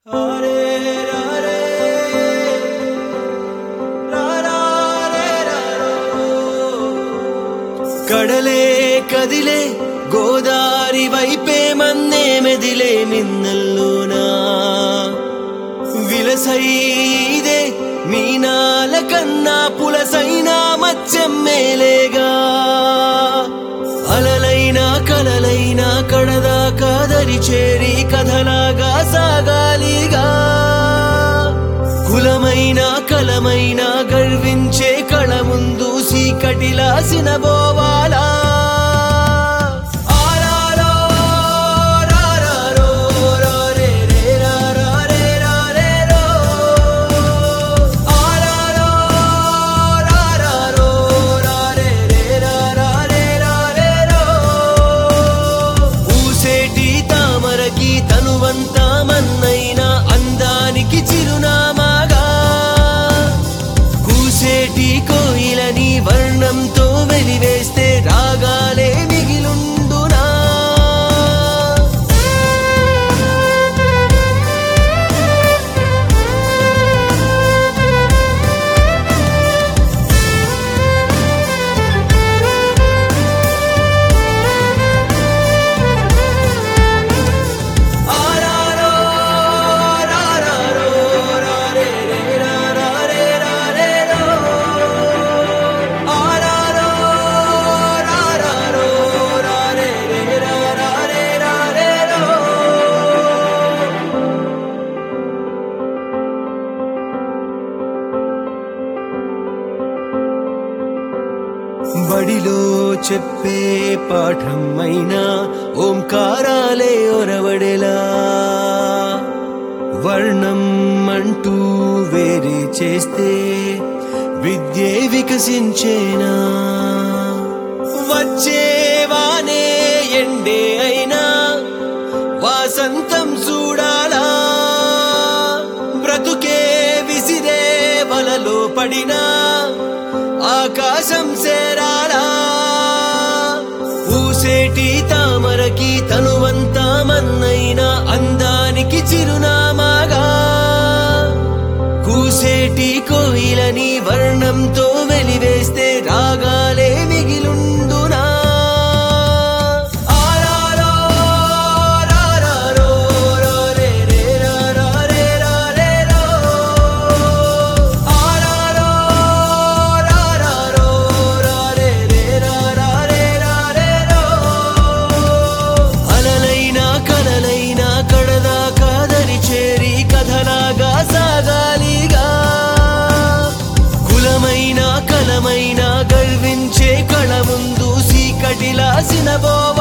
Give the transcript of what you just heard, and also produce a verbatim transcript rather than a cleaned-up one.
కడలే కదిలే గోదారి వైపే మన్నే మెదిలే మిన్నల్లోనా విలసైదే మీనాల కన్నా పులసైనా మత్స్యం మేలేగా అలలైనా కలలైనా కడదాకా దరి చేరి కథలాగా సాగాలిగా కులమైనా కలమైనా గర్వించే కళ ముందు సీకటిలా సినబోవాలా తనువంతా మన్నైనా అందానికి చిరునామాగా కూసేటి కోయిలని వర్ణంతో వెలివేస్తే రాగాలే మిగిలుండునా బడిలో చెప్పే పాఠం అయినా ఓంకారాలే ఒరవడెలా వర్ణం అంటూ వేరే చేస్తే విద్యే వికసించేనా వచ్చేవానే ఎండే అయినా వాసంతం చూడాలా బ్రతుకే విసిరే వలలో పడినా ఆకాశం సేరాలా పూసేటి తామరకి తనువంతా మన్నైనా అందానికి చిరునామాగా కూసేటి కోయిలని వర్ణంతో వెలివేస్తే రాగాలే మిగిలుండునా సాగాలిగా కులమైనా కలమైనా గర్వించే కళ ముందు సీకటిలా సినబోవ